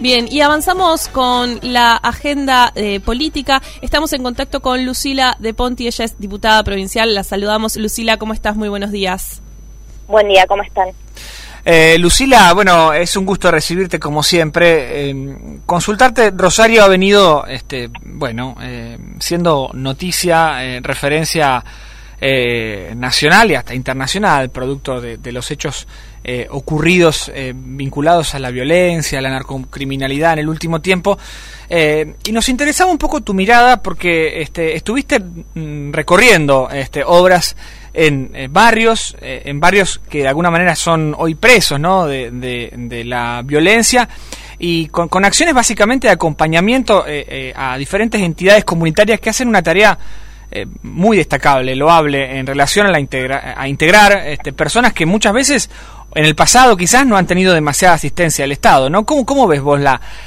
Bien, y avanzamos con la agenda política. Estamos en contacto con Lucila de Ponti, ella es diputada provincial. La saludamos. Lucila, ¿cómo estás? Muy buenos días. Buen día, ¿cómo están? Lucila, bueno, es un gusto recibirte como siempre. Consultarte, Rosario ha venido, siendo noticia, referencia nacional y hasta internacional, producto de los hechos ocurridos vinculados a la violencia, a la narcocriminalidad en el último tiempo. Y nos interesaba un poco tu mirada porque estuviste recorriendo obras en barrios que de alguna manera son hoy presos, ¿no?, de la violencia, y con acciones básicamente de acompañamiento a diferentes entidades comunitarias que hacen una tarea muy destacable, loable, en relación a integrar personas que muchas veces en el pasado quizás no han tenido demasiada asistencia del Estado, ¿no? ¿Cómo ves vos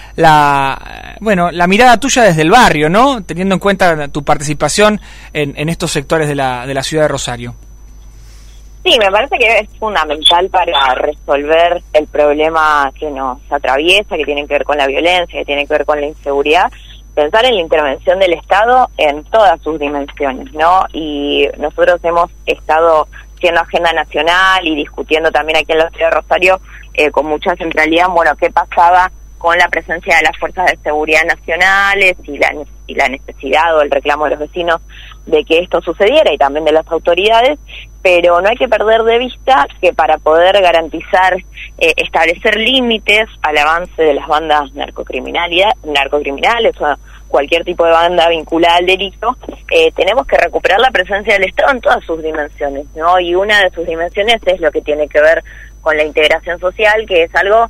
la mirada tuya desde el barrio, ¿no?, teniendo en cuenta tu participación en estos sectores de la ciudad de Rosario? Sí, me parece que es fundamental para resolver el problema que nos atraviesa, que tiene que ver con la violencia, que tiene que ver con la inseguridad, pensar en la intervención del Estado en todas sus dimensiones, ¿no? Y nosotros hemos estado siendo agenda nacional y discutiendo también aquí en la ciudad de Rosario con mucha centralidad, qué pasaba con la presencia de las fuerzas de seguridad nacionales y la necesidad o el reclamo de los vecinos de que esto sucediera y también de las autoridades, pero no hay que perder de vista que para poder garantizar, establecer límites al avance de las bandas narcocriminales o cualquier tipo de banda vinculada al delito, tenemos que recuperar la presencia del Estado en todas sus dimensiones, ¿no? Y una de sus dimensiones es lo que tiene que ver con la integración social, que es algo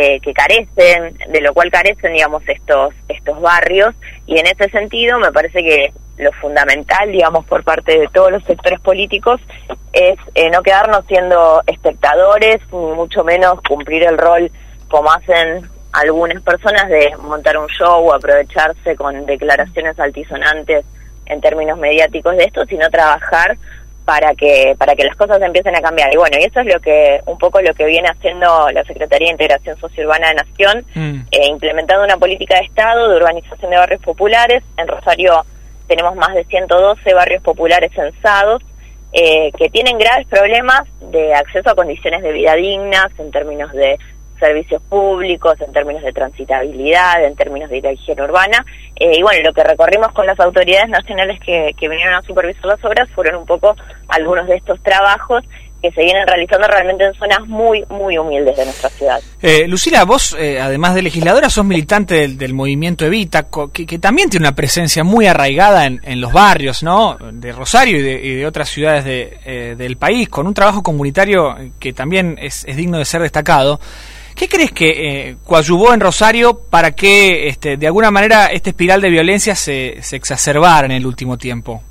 de lo cual carecen, digamos, estos barrios, y en ese sentido me parece que lo fundamental, digamos, por parte de todos los sectores políticos es no quedarnos siendo espectadores, ni mucho menos cumplir el rol como hacen algunas personas de montar un show o aprovecharse con declaraciones altisonantes en términos mediáticos de esto, sino trabajar para que las cosas empiecen a cambiar. Y bueno, y eso es un poco lo que viene haciendo la Secretaría de Integración Sociourbana de Nación, implementando una política de Estado de urbanización de barrios populares. En Rosario tenemos más de 112 barrios populares censados, que tienen graves problemas de acceso a condiciones de vida dignas en términos de servicios públicos, en términos de transitabilidad, en términos de higiene urbana, y bueno, lo que recorrimos con las autoridades nacionales que vinieron a supervisar las obras fueron un poco algunos de estos trabajos que se vienen realizando realmente en zonas muy, muy humildes de nuestra ciudad. Lucila, vos, además de legisladora, sos militante del movimiento Evita, que también tiene una presencia muy arraigada en los barrios, ¿no?, de Rosario y de otras ciudades del país, con un trabajo comunitario que también es digno de ser destacado. ¿Qué crees que coadyuvó en Rosario para que de alguna manera esta espiral de violencia se exacerbara en el último tiempo?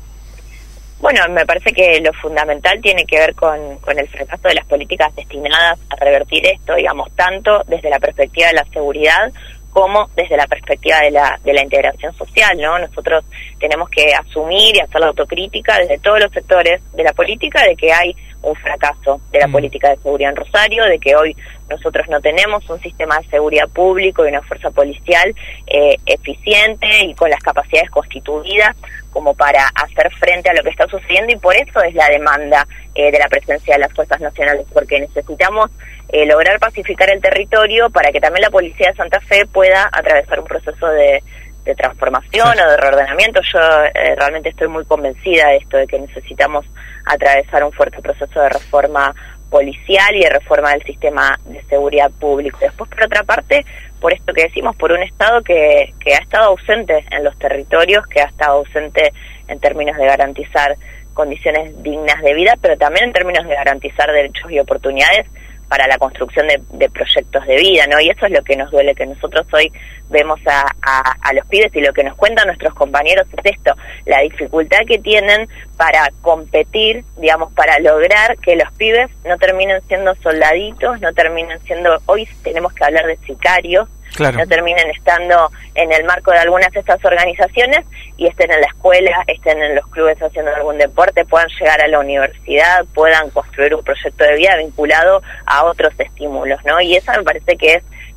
Bueno, me parece que lo fundamental tiene que ver con el fracaso de las políticas destinadas a revertir esto, digamos, tanto desde la perspectiva de la seguridad como desde la perspectiva de la integración social, ¿no? Nosotros tenemos que asumir y hacer la autocrítica desde todos los sectores de la política de que hay un fracaso de la política de seguridad en Rosario, de que hoy nosotros no tenemos un sistema de seguridad público y una fuerza policial eficiente y con las capacidades constituidas como para hacer frente a lo que está sucediendo, y por eso es la demanda de la presencia de las fuerzas nacionales, porque necesitamos lograr pacificar el territorio para que también la Policía de Santa Fe pueda atravesar un proceso de transformación o de reordenamiento. Yo realmente estoy muy convencida de esto, de que necesitamos atravesar un fuerte proceso de reforma policial y de reforma del sistema de seguridad público. Después, por otra parte, por esto que decimos, por un Estado que ha estado ausente en los territorios, que ha estado ausente en términos de garantizar condiciones dignas de vida, pero también en términos de garantizar derechos y oportunidades para la construcción de proyectos de vida, ¿no? Y eso es lo que nos duele, que nosotros hoy vemos a los pibes, y lo que nos cuentan nuestros compañeros es esto, la dificultad que tienen para competir, digamos, para lograr que los pibes no terminen siendo soldaditos, no terminen siendo, hoy tenemos que hablar de sicarios, claro, no terminen estando en el marco de algunas de estas organizaciones y estén en la escuela, estén en los clubes haciendo algún deporte, puedan llegar a la universidad, puedan construir un proyecto de vida vinculado a otros estímulos, ¿no? Y esa me parece que es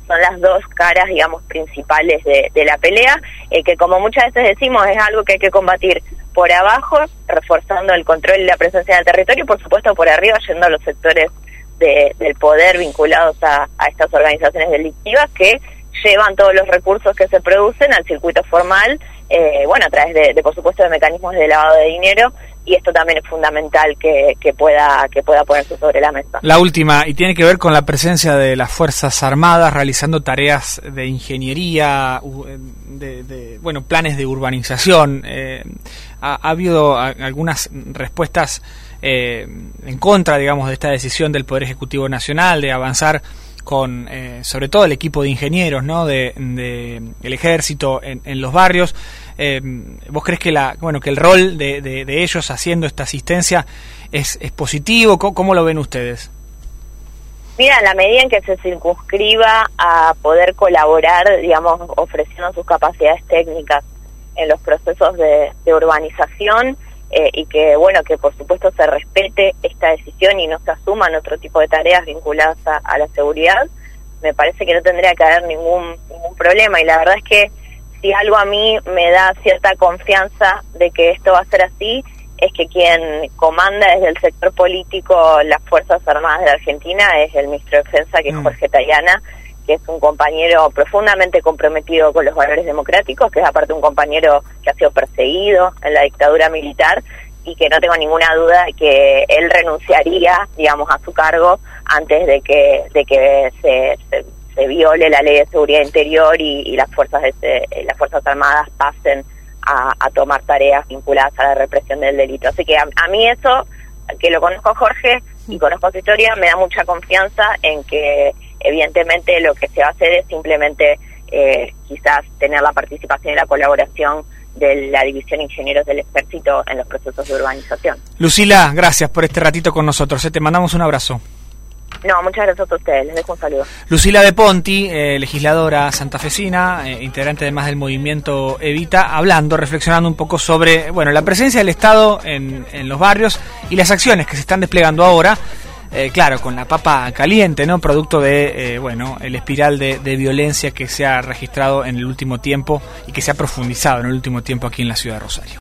son las dos caras, digamos, principales de la pelea, que como muchas veces decimos es algo que hay que combatir por abajo, reforzando el control y la presencia del territorio, y por supuesto por arriba, yendo a los sectores del poder vinculados a estas organizaciones delictivas que llevan todos los recursos que se producen al circuito formal, bueno, a través de por supuesto de mecanismos de lavado de dinero, y esto también es fundamental que pueda ponerse sobre la mesa. La última, y tiene que ver con la presencia de las Fuerzas Armadas realizando tareas de ingeniería, bueno, planes de urbanización. Ha habido algunas respuestas en contra, digamos, de esta decisión del Poder Ejecutivo Nacional de avanzar con sobre todo el equipo de ingenieros, ¿no?, de el ejército en los barrios. ¿Vos crees que que el rol de ellos haciendo esta asistencia es positivo? ¿Cómo lo ven ustedes? Mira, en la medida en que se circunscriba a poder colaborar, digamos, ofreciendo sus capacidades técnicas en los procesos de urbanización, y que, bueno, que por supuesto se respete esta decisión y no se asuman otro tipo de tareas vinculadas a la seguridad, me parece que no tendría que haber ningún problema. Y la verdad es que si algo a mí me da cierta confianza de que esto va a ser así, es que quien comanda desde el sector político las Fuerzas Armadas de la Argentina es el ministro de Defensa, que es Jorge Tayana, que es un compañero profundamente comprometido con los valores democráticos, que es aparte un compañero que ha sido perseguido en la dictadura militar, y que no tengo ninguna duda de que él renunciaría, digamos, a su cargo antes de que se viole la Ley de Seguridad Interior y las Fuerzas Armadas pasen a tomar tareas vinculadas a la represión del delito. Así que a mí eso, que lo conozco a Jorge y conozco su historia, me da mucha confianza en que evidentemente lo que se va a hacer es simplemente quizás tener la participación y la colaboración de la División Ingenieros del Ejército en los procesos de urbanización. Lucila, gracias por este ratito con nosotros. Te mandamos un abrazo. No, muchas gracias a ustedes. Les dejo un saludo. Lucila De Ponti, legisladora santafesina, integrante además del movimiento Evita, reflexionando un poco sobre, bueno, la presencia del Estado en los barrios y las acciones que se están desplegando ahora. Claro, con la papa caliente, ¿no? Producto de, el espiral de violencia que se ha registrado en el último tiempo y que se ha profundizado en el último tiempo aquí en la ciudad de Rosario.